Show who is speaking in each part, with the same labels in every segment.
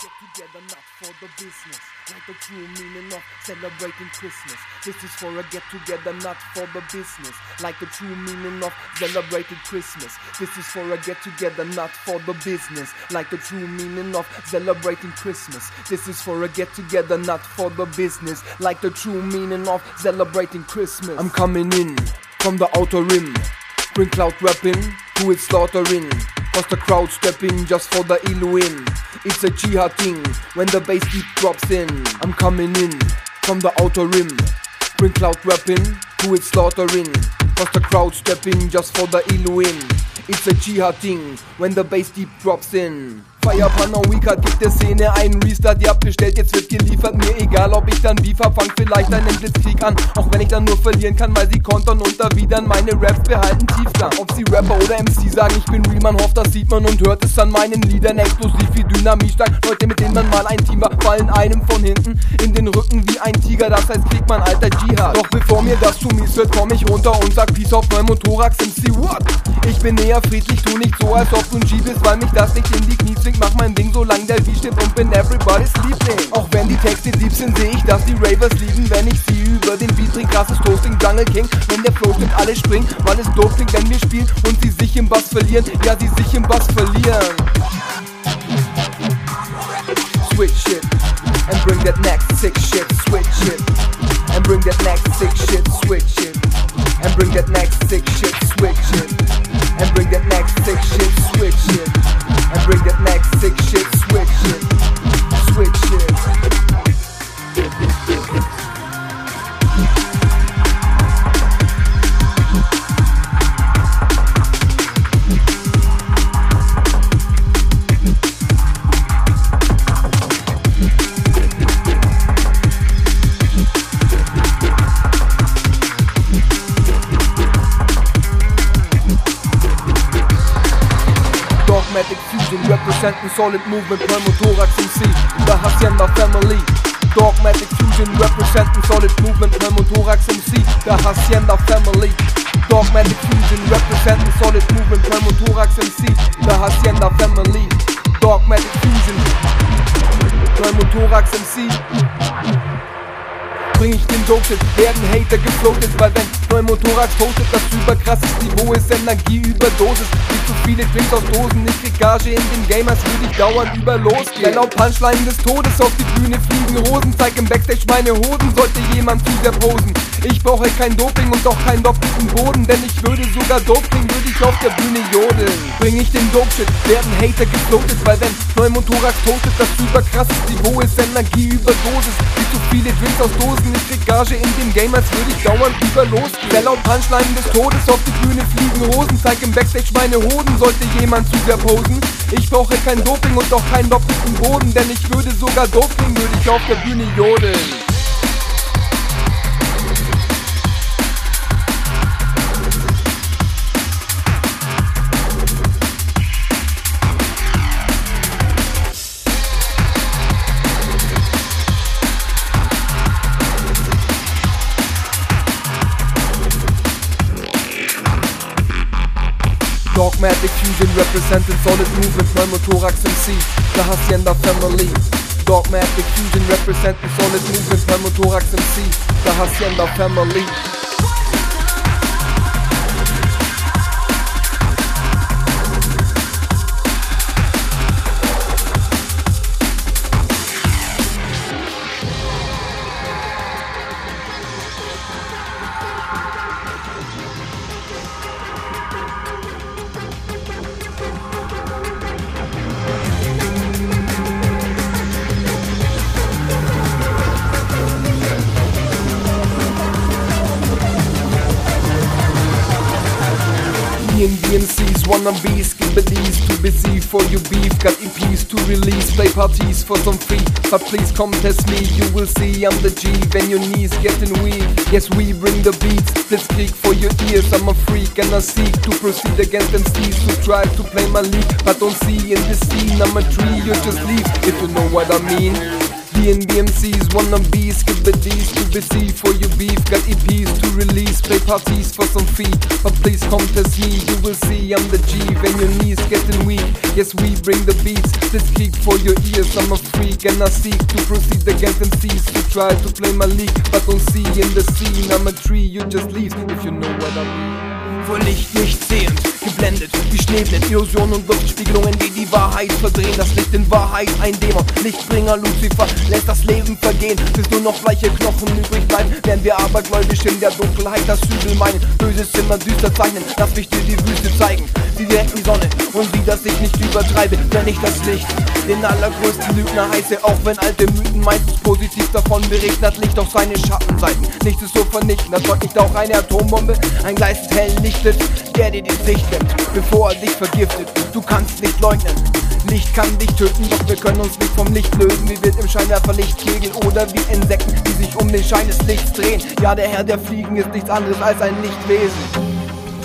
Speaker 1: get together not for the business, like the true meaning of celebrating Christmas. This is for a get together not for the business, like the true meaning of celebrating Christmas. This is for a get together not for the business, like the true meaning of celebrating Christmas. This is for a get together not for the business, like the true meaning of celebrating Christmas. I'm coming in from the outer rim, bring cloud rapping, who is slaughtering. Cause the crowd stepping just for the Elohim. It's a jihad thing when the bass deep drops in. I'm coming in from the outer rim, bring cloud rapping, who is slaughtering. Cause the crowd stepping just for the Elohim. It's a jihad thing when the bass deep drops in. Firepan on Weekart gibt der Szene einen Restart, ihr habt bestellt, jetzt wird geliefert. Mir egal, ob ich dann Beef hab, fang vielleicht einen Blitzkrieg an. Auch wenn ich dann nur verlieren kann, weil sie kontern und erwidern. Meine Raps behalten Tiefgang. Ob sie Rapper oder MC sagen, ich bin real, man hofft, das sieht man und hört es an meinen Liedern. Explosiv wie Dynamit stark, Leute, mit denen man mal ein Team war, fallen einem von hinten in den Rücken wie ein Tiger. Das heißt, kriegt man alter Dschihad. Doch bevor mir das zu mies wird, komm ich runter und sag Peace auf Pneumothorax MC, what? Ich bin eher friedlich, tu nicht so, als ob du ein G bist, weil mich das nicht in die Knie zwingt. Mach mein Ding, solange der Beat stimmt und bin everybody's Liebling. Auch wenn die Texte lieb sind, seh ich, dass die Ravers lieben, wenn ich sie über den Beat bring. Krasses Toasting, Jungle King, wenn der Flow stimmt, alle springen, weil es doof klingt, wenn wir spielen und sie sich im Bass verlieren. Ja, sie sich im Bass verlieren. Switch it and bring that next sick shit. Switch it and bring that next sick shit. Switch it and bring that next sick shit. Switch it and bring that next sick shit. Switch it and bring that next sick shit. Switch it, switch it. Dogmatic Fusion, representing solid movement, Pneumothorax MC, the Hacienda family. Dogmatic Fusion, representing solid movement, Pneumothorax MC, the Hacienda family. Dogmatic Fusion, representing solid movement, Pneumothorax MC, the Hacienda family. Dogmatic Fusion, Pneumothorax MC. Bring ich den Dope-Shit, werden Hater gefloatet, weil wenn Pneumothorax postet, das überkrasses Niveau ist Energieüberdosis. Nicht zu viele Drinks aus Dosen, ich krieg Gage in den Game, als würde ich dauernd über losgehen. Laut Punchline des Todes auf die Bühne fliegen Rosen, zeig im Backstage meine Hoden, sollte jemand zu sehr posen. Ich brauche kein Doping und auch keinen doppelten Boden, denn ich würde sogar Doping, würde ich auf der Bühne jodeln. Bring ich den Dope-Shit, werden Hater gefloatet, weil wenn Pneumothorax postet, das überkrasses Niveau ist Energieüberdosis. Nicht zu viele Drinks aus Dosen, ich krieg Gage in dem Game, als würde ich dauernd über losgehen. Wer laut Punchline des Todes auf die Bühne fliegen Rosen, zeig im Backstage meine Hoden, sollte jemand zu sehr posen. Ich brauche kein Doping und auch keinen doppelten Boden, denn ich würde sogar Doping, würde ich auf der Bühne jodeln. Dogmatic Fusion, representing solid movement, Pneumothorax MC, the Hacienda family. Dogmatic Fusion, representing solid movement, Pneumothorax MC, the Hacienda family. DMCs, wannabes, skibadies, too busy for your beef. Got EPs to release, play parties for some free. But please come test me, you will see I'm the G. When your knees getting weak, yes we bring the beats. Blitzkrieg for your ears, I'm a freak and I seek to proceed against MCs who try to play my league, but don't see in this scene I'm a tree, you just leave if you know what I mean. DNBMCs, wannabes, skibbidies, too busy for your beef. Got EPs to release, play parties for some fee. But please come test me, you will see I'm the G. When your knees getting weak, yes we bring the beats. This kick for your ears, I'm a freak and I seek to proceed against MCs who try to play my league, but don't see in the scene. I'm a tree, you just leave, if you know what I mean.
Speaker 2: Vor Licht nicht sehend, geblendet wie Schneeblend, Illusionen und Luftspiegelungen, die Wahrheit verdrehen. Das Licht in Wahrheit, ein Dämon, Lichtbringer Lucifer lässt das Leben vergehen, bis nur noch bleiche Knochen übrig bleiben. Während wir abergläubisch in der Dunkelheit das Übel meinen, Böses immer düster zeichnen. Lass mich dir die Wüste zeigen, wie direkt die Sonne, und wie das ich nicht übertreibe, wenn ich das Licht den allergrößten Lügner heiße. Auch wenn alte Mythen meistens positiv davon berichten, hat Licht auch seine Schattenseiten. Nichts ist so vernichtend, das sollte nicht auch eine Atombombe ein gleißend hell lichtet, der dir die Sicht nimmt, bevor er dich vergiftet. Du kannst nicht leugnen, Licht kann dich töten, doch wir können uns nicht vom Licht lösen. Wie wild im Scheinwerferlichtkegel oder wie Insekten, die sich um den Schein des Lichts drehen. Ja, der Herr der Fliegen ist nichts anderes als ein Lichtwesen.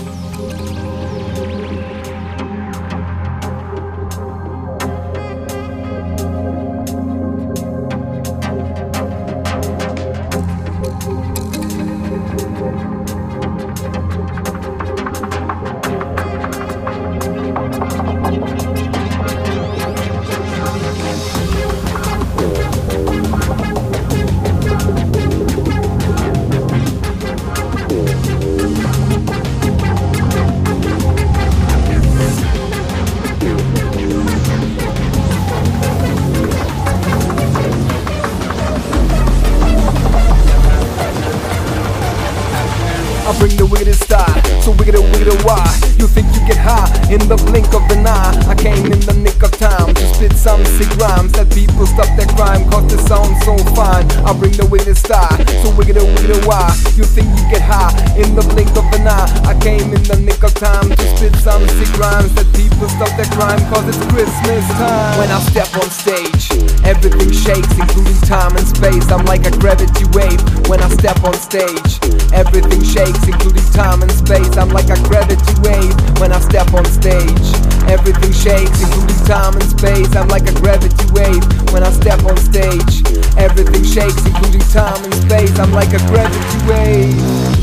Speaker 1: I bring the wickedest style, so wicked why? You think you get high in the blink of an eye? I came in the nick of time to spit some sick rhymes that people stop their crime, cause it sounds so fine. I bring the wickedest style, so wicked why? You think you get high in the blink of an eye? I came in the nick of time to spit some sick rhymes that people stop their crime, cause it's Christmas time. When I step on stage, everything shakes, including time and space. I'm like a gravity wave. When I step on stage, everything shakes, including time and space. I'm like a gravity wave. When I step on stage, everything shakes, including time and space. I'm like a gravity wave. When I step on stage, everything shakes, including time and space. I'm like a gravity wave.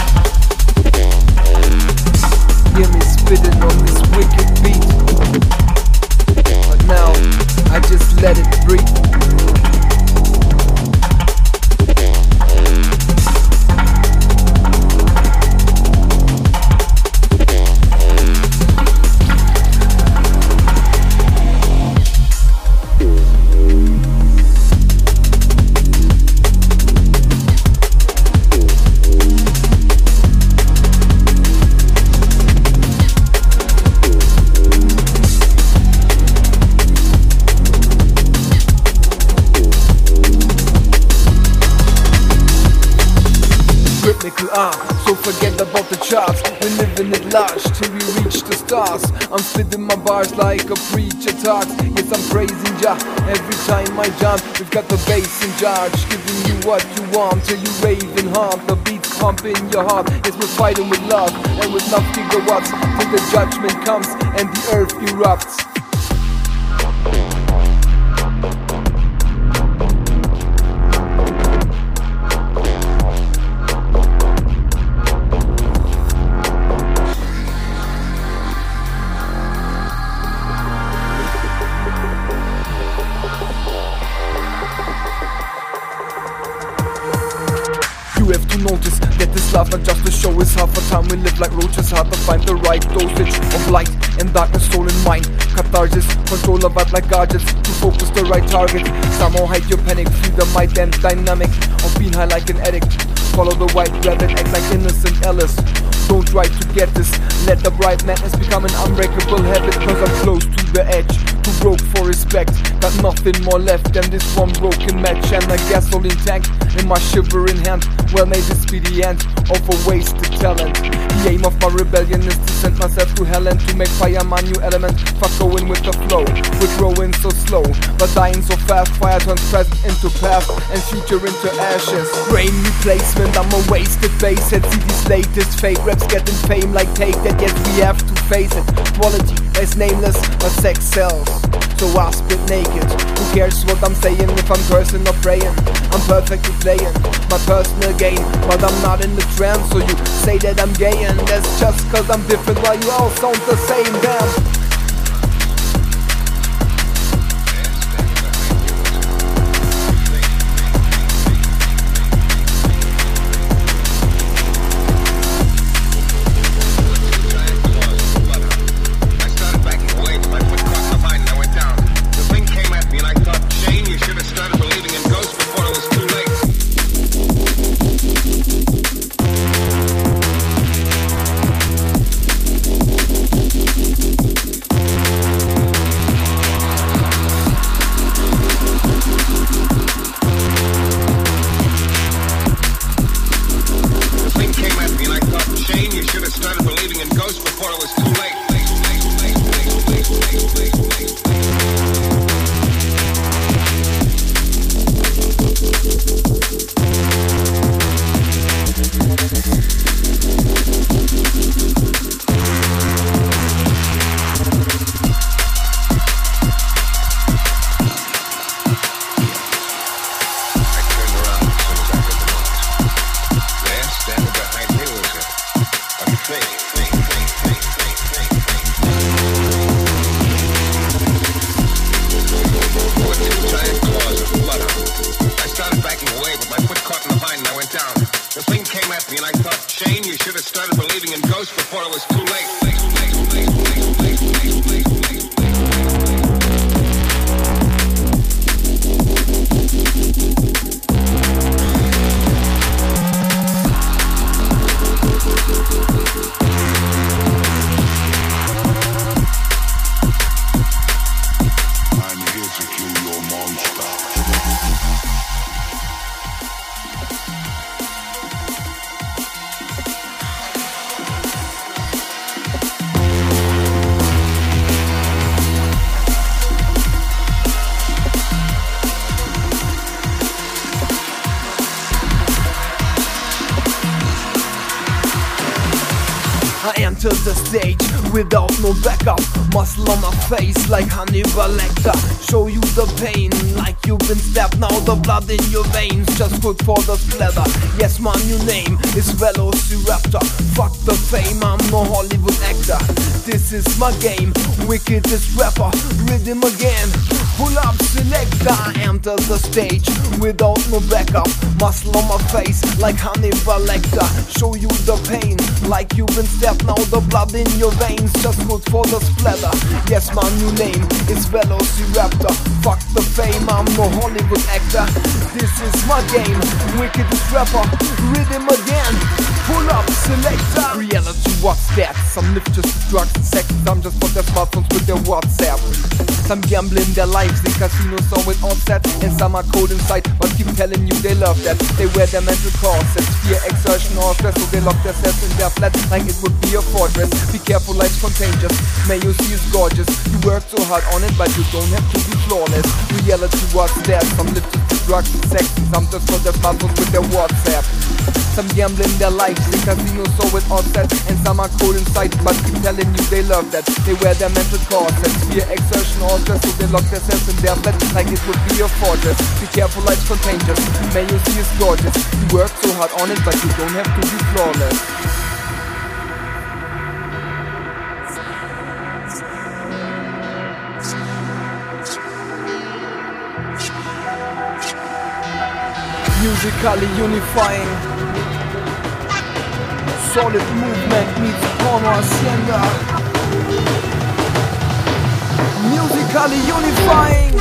Speaker 1: Hear me spitting on this wicked beat, but now I just let it breathe. So forget about the charts, we're living it large till we reach the stars. I'm spitting my bars like a preacher talks. Yes, I'm praising Jah every time I jump. We've got the bass in charge, giving you what you want till you rave and haunt. The beats pump in your heart. Yes, we're fighting with love and with enough gigawatts till the judgment comes and the earth erupts. You have to notice that this life not just a show, is half a time we live like roaches. Hard to find the right dosage of light and darkness, soul and mind. Catharsis, control a vibe like gadgets to focus the right target. Somehow hide your panic, feel the might and dynamic of being high like an addict. Follow the white rabbit, act like innocent Alice. Don't try to get this, let the bright madness become an unbreakable habit. Cause I'm close to the edge, too broke for respect. Got nothing more left than this one broken match and a gasoline tank in my shivering hand. Well, may this be the end of a wasted talent. The aim of my rebellion is to send myself to hell and to make fire my new element. Fuck going with the flow, we're growing so slow but dying so fast. Fire turns present into past and future into ashes. Brain replacement, I'm a wasted basshead. See these latest fake raps getting fame like Take That. Yes, we have to face it. Quality is nameless but sex sells.
Speaker 2: so I spit naked. Who cares what I'm saying if I'm cursing or praying? I'm perfectly playing my personal game, but I'm not in the trance. So you say that I'm gay, and that's just cause I'm different while you all sound the same. Damn. I enter the stage without no backup. Muscle on my face like Hannibal Lecter. Show you the pain like you've been stabbed. Now the blood in your veins just good for the splatter. Yes, my new name is Velociraptor. Fuck the fame, I'm no Hollywood actor. This is my game, wickedest rapper. Rhythm again, pull up selector. I enter the stage without no backup. Muscle on my face like Hannibal Lecter. Show you the pain like you've been stabbed. Now the blood in your veins just good for the splatter. Yes, my new name is Velociraptor. Fuck the fame, I'm no Hollywood actor. This is my game, wickedest rapper. Rhythm again, pull up selector. Reality, what's that? Some live just drugs and sex. Some just for their smartphones with their WhatsApp. Some gambling their lives in casinos on with onset. And some are cold inside but keep telling you they love that. They wear their mental corsets, fear, exertion or stress. So they lock themselves in their flat like it would be a fortress. Be careful, life's contagious. May you see is gorgeous. You work so hard on it but you don't have to be flawless. Reality, what's that? Some live just drugs and sex. Some just for their smartphones with their WhatsApp. Some gambling their lives in casinos so with onset. And some are cold inside but keep telling you they love that. They wear their mental corsets, fear, exertion or stress. So they lock themselves in their flat like it would be a fortress. Be careful, life's contagious. May you see is gorgeous. You work so hard on it but you don't have to be flawless. Musically unifying. Solid movement meets porno hacienda. Musically unifying.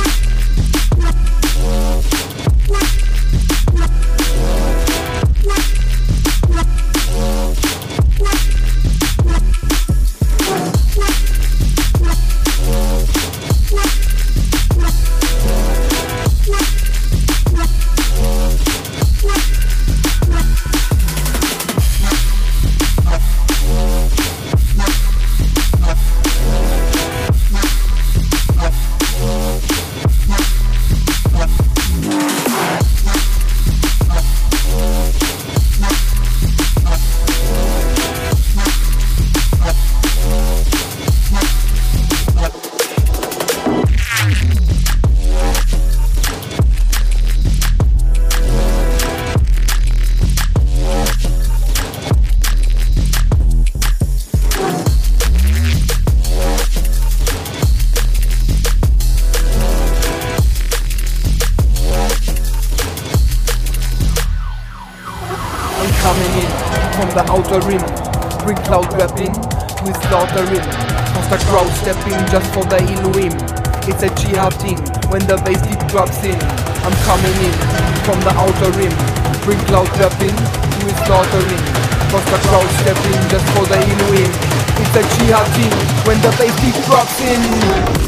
Speaker 2: the outer rim. Bring cloud rapping, with slaughtering. Cause the crowd stepping just for the Elohim. It's a jihad thing when the bass deep drops in. I'm coming in from the outer rim. Bring cloud rapping, with slaughtering. Cause the crowd stepping just for the Elohim. It's a jihad thing when the bass deep drops in.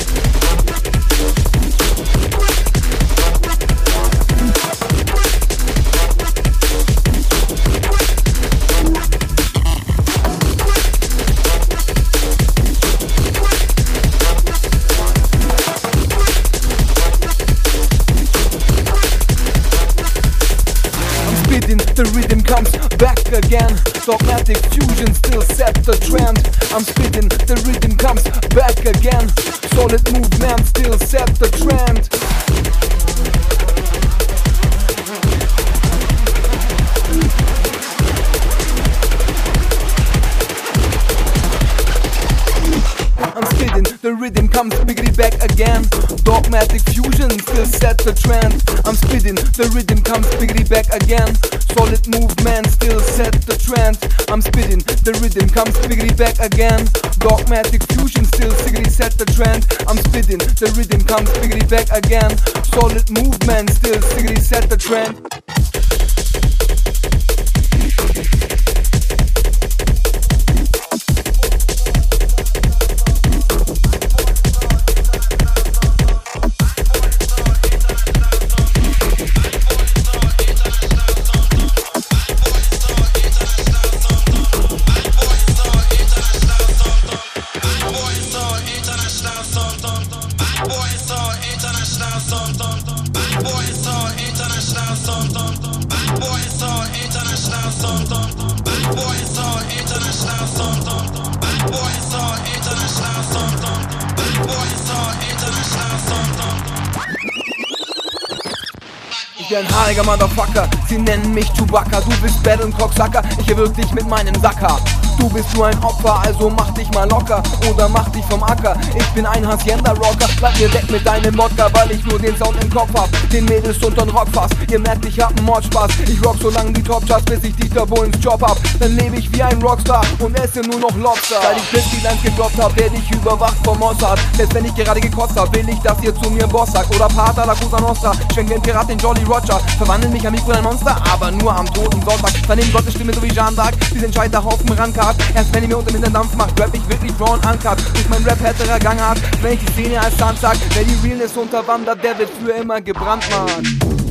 Speaker 2: The rhythm comes back again. Dogmatic fusion still set the trend. I'm spitting, the rhythm comes back again. Solid movement still set the trend. I'm spitting, the rhythm comes biggity back again. Dogmatic fusion still set the trend. I'm spitting, the rhythm comes biggity back again. Solid movement still set the trend. I'm spitting, the rhythm comes biggity back again. Dogmatic fusion still siggity set the trend. I'm spitting, the rhythm comes biggity back again. Solid movement still siggity set the trend. Ich bin ein haariger Motherfucker, sie nennen mich Chewbacca. Du bist Bad und Cocksucker, ich erwürg dich mit meinem Sacker. Du bist nur ein Opfer, also mach dich mal locker oder mach dich vom Acker. Ich bin ein Hacienda-Rocker, bleib mir weg mit deinem Wodka, weil ich nur den Sound im Kopf hab, den Mädels untern Rock fass. Ihr merkt, ich hab 'n Mordspaß, ich rock so lange die Top-Charts, bis ich Dieter Bohlens Job hab. Dann lebe ich wie ein Rockstar und esse nur noch Lobster. Weil ich Bitch-Lines gedroppt hab, werd ich überwacht vom Mossad. Selbst wenn ich gerade gekotzt hab, will ich, dass ihr zu mir Boss sagt. Oder Pater la Cosa Nostra, schwenk den Pirat den Jolly Roger. Verwandel mich am Mikro in ein Monster, aber nur am toten Sonntag. Vernehmen Gottes Stimme so wie Jeanne d'Arc, diesen Scheiterhaufen rankart. Erst wenn ihr mir unter den Dampf macht, rap ich wirklich raw und uncut. Durch mein Rap härterer Gangart, wenn ich die Szene als Sand sag. Wer die Realness unterwandert, der wird für immer gebrandmarkt.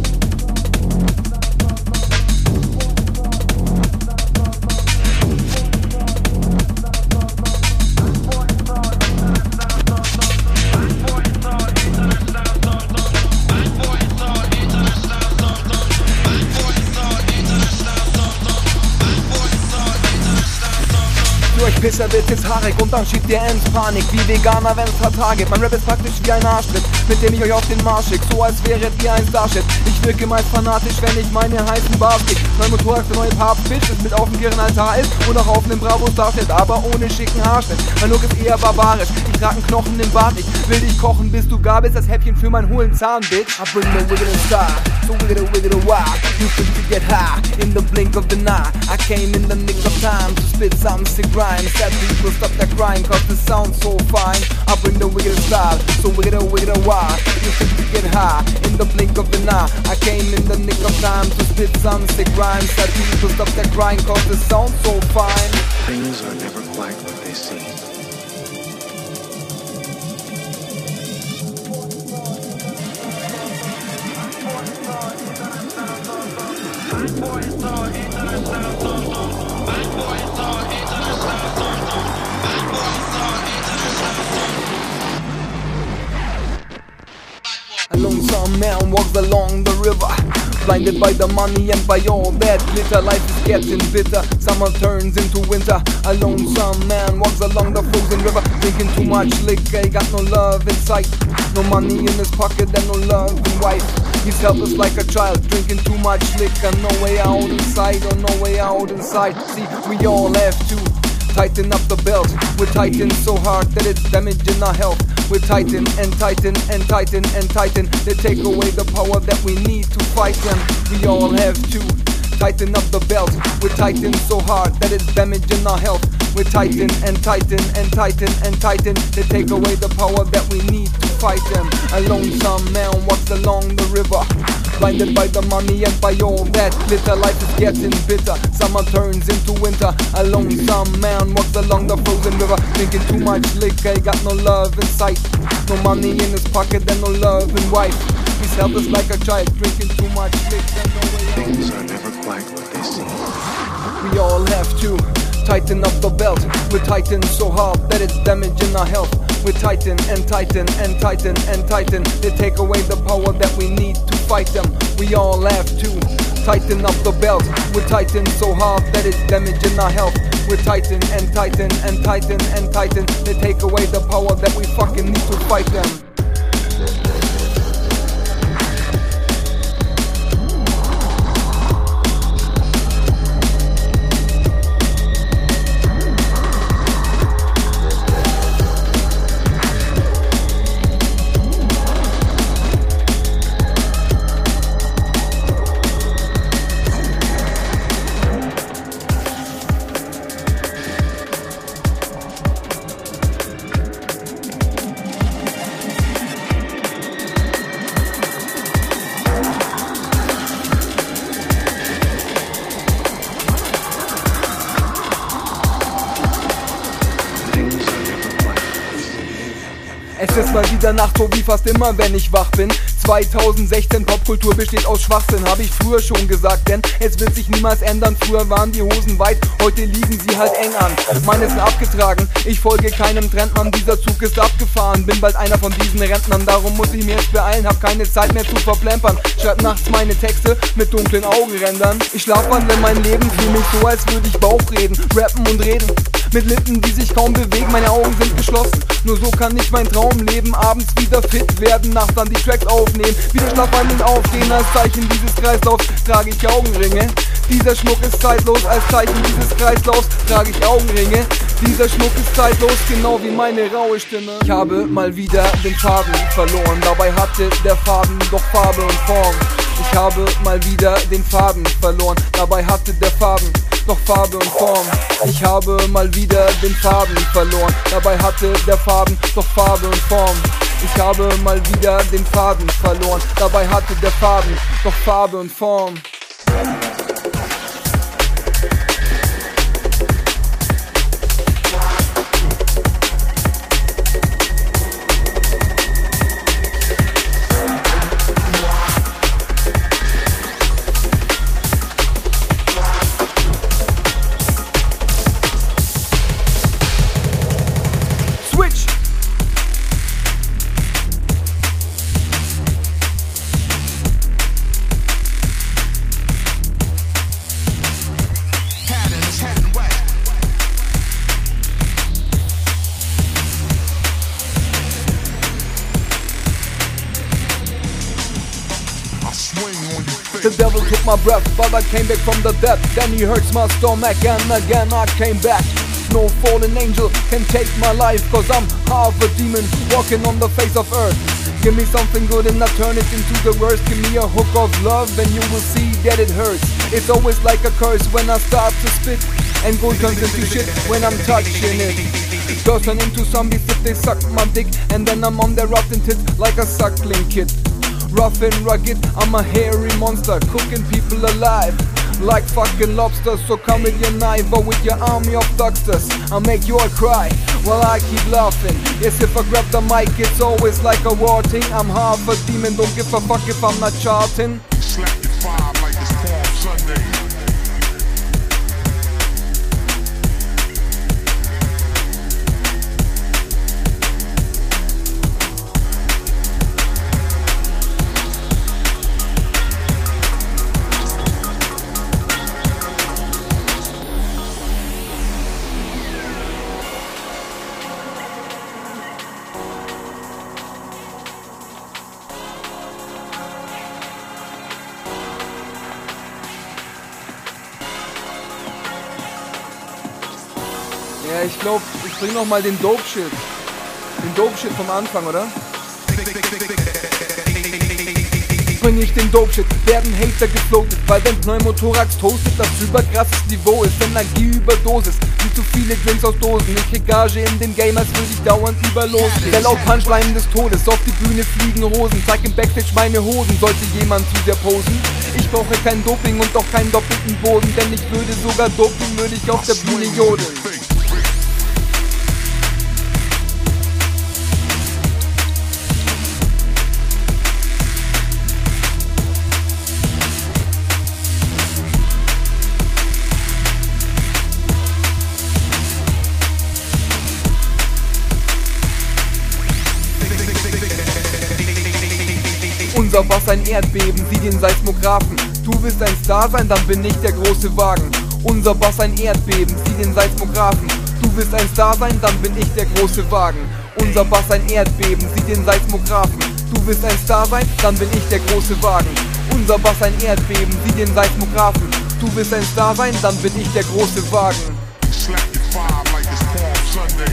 Speaker 2: Pisser wird jetzt haarig und dann schiebt ihr ins Panik. Wie Veganer, wenn es hart geht. Mein Rap ist praktisch wie ein Arschtritt, mit dem ich euch auf den Marsch schick. So als wäret ihr ein Starship. Ich wirke meist fanatisch, wenn ich meine heißen Bars kick. Mein Motorrad der neue Papst-Bitch ist mit auf dem Kirchenaltar ist und auch auf einem Bravo-Starschnitt, aber ohne schicken Haarschnitt. Mein Look ist eher barbarisch, ich trag einen Knochen im Bart. Ich will dich kochen, bis du gar bist, das Häppchen für meinen hohlen Zahn, Bitch. I bring the wiggle and star, so wiggle wild. You think to get high, in the blink of the night. I came in the nick of time to spit some sick rhymes. That people stop that crying, cause the sound's so fine. I bring the wicked style, so wiggle wild. You think to get high, in the blink of the night. I came in the nick of time to spit some sick rhymes. That people stop that crying, cause the sound's so fine.
Speaker 3: Things are never quite what they seem.
Speaker 2: A lonesome man walks along the river, blinded by the money and by all that glitter. Life is getting bitter, summer turns into winter. A lonesome man walks along the frozen river, drinking too much liquor, he got no love in sight. No money in his pocket and no love in wife. He's helpless like a child, drinking too much liquor. No way out inside, or no way out inside. See, we all have to tighten up the belt. We're tighten so hard that it's damaging our health. We're tighten and tighten and tighten and tighten. They take away the power that we need to fight them. We all have to tighten up the belt. We're tighten so hard that it's damaging our health. We're tighten and tighten and tighten and tighten. They take away the power that we need to fight them. A lonesome man walks along the river, blinded by the money and by all that glitter. Life is getting bitter, summer turns into winter. A lonesome man walks along the frozen river, drinking too much liquor, he got no love in sight. No money in his pocket and no love in wife. He's helpless like a child, drinking too much liquor, no way out.
Speaker 3: Things are never quite what they seem.
Speaker 2: We all have to tighten up the belt. We're tighten so hard that it's damaging our health. We're tighten and tighten and tighten and tighten. They take away the power that we need to fight them. We all have to tighten up the belt. We're tighten so hard that it's damaging our health. We're tighten and tighten and tighten and tighten. They take away the power that we fucking need to fight them. Es ist mal wieder Nacht, so wie fast immer, wenn ich wach bin. 2016, Popkultur besteht aus Schwachsinn, hab ich früher schon gesagt, denn es wird sich niemals ändern. Früher waren die Hosen weit, heute liegen sie halt eng an. Meine sind abgetragen, ich folge keinem Trend, Mann, dieser Zug ist abgefahren. Bin bald einer von diesen Rentnern, darum muss ich mir jetzt beeilen, hab keine Zeit mehr zu verplempern. Schreib nachts meine Texte mit dunklen Augenrändern. Ich schlafwandle mein Leben, fühl mich so, als würde ich Bauch reden, rappen und reden. Mit Lippen, die sich kaum bewegen, meine Augen sind geschlossen. Nur so kann ich mein Traum leben, abends wieder fit werden, nachts dann die Tracks aufnehmen. Wieder schlafwandelnd aufstehen, als Zeichen dieses Kreislaufs trage ich Augenringe. Dieser Schmuck ist zeitlos, als Zeichen dieses Kreislaufs trage ich Augenringe. Dieser Schmuck ist zeitlos, genau wie meine raue Stimme. Ich habe mal wieder den Faden verloren, dabei hatte der Faden doch Farbe und Form. Ich habe mal wieder den Faden verloren, dabei hatte der Faden doch Farbe und Form. Ich habe mal wieder den Faden verloren, dabei hatte der Faden doch Farbe und Form. Ich habe mal wieder den Faden verloren, dabei hatte der Faden doch Farbe und Form. The devil took my breath, but I came back from the depth. Then he hurts my stomach and again I came back. No fallen angel can take my life, cause I'm half a demon walking on the face of earth. Give me something good and I turn it into the worst. Give me a hook of love and you will see that it hurts. It's always like a curse when I start to spit, and gold turns into shit when I'm touching it. Girls turn into zombies if they suck my dick, and then I'm on their rotten tits like a suckling kid. Rough and rugged, I'm a hairy monster, cooking people alive like fucking lobsters. So come with your knife or with your army of thucksters, I'll make you all cry while I keep laughing. Yes, if I grab the mic, it's always like a war thing. I'm half a demon, don't give a fuck if I'm not charting.
Speaker 4: Slap your five like it's Palm Sunday.
Speaker 2: Ja, ich glaub, ich bring noch mal den Dope-Shit. Den Dope-Shit vom Anfang, oder? bring ich den Dope-Shit, werden Hater gefloatet, weil wenn Pneumothorax toastet, das überkrasses Niveau ist, Energieüberdosis, wie zu viele Drinks aus Dosen, ich krieg Gage in dem Game, als würde ich dauernd überlosen. Der laut Punchline des Todes, auf die Bühne fliegen Rosen, zeig im Backstage meine Hosen, sollte jemand zu sehr posen. Ich brauche kein Doping und auch keinen doppelten Boden, denn ich würde sogar dopen, würde ich auf der Bühne jodeln. Unser Bass ein Erdbeben, sieh den Seismographen. Du willst ein Star sein, dann bin ich der große Wagen. Unser Bass ein Erdbeben, sieh den Seismographen. Du willst ein Star sein, dann bin ich der große Wagen. Unser Bass ein Erdbeben, sieh den Seismographen. Du willst ein Star sein, dann bin ich der große Wagen. Unser Bass ein Erdbeben, sieh den Seismographen. Du willst ein Star sein, dann bin ich der große Wagen.
Speaker 4: Slap your vibe like it's Palm Sunday.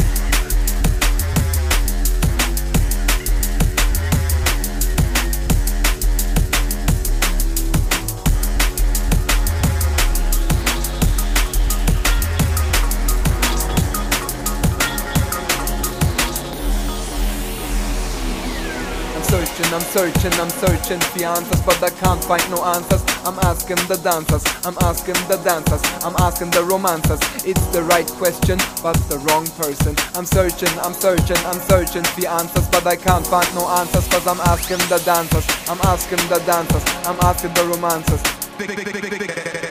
Speaker 2: I'm searching for answers, but I can't find no answers. I'm asking the dancers, I'm asking the dancers, I'm asking the romancers. It's the right question, but the wrong person. I'm searching for answers, but I can't find no answers, cause I'm asking the dancers, I'm asking the dancers, I'm asking the romancers.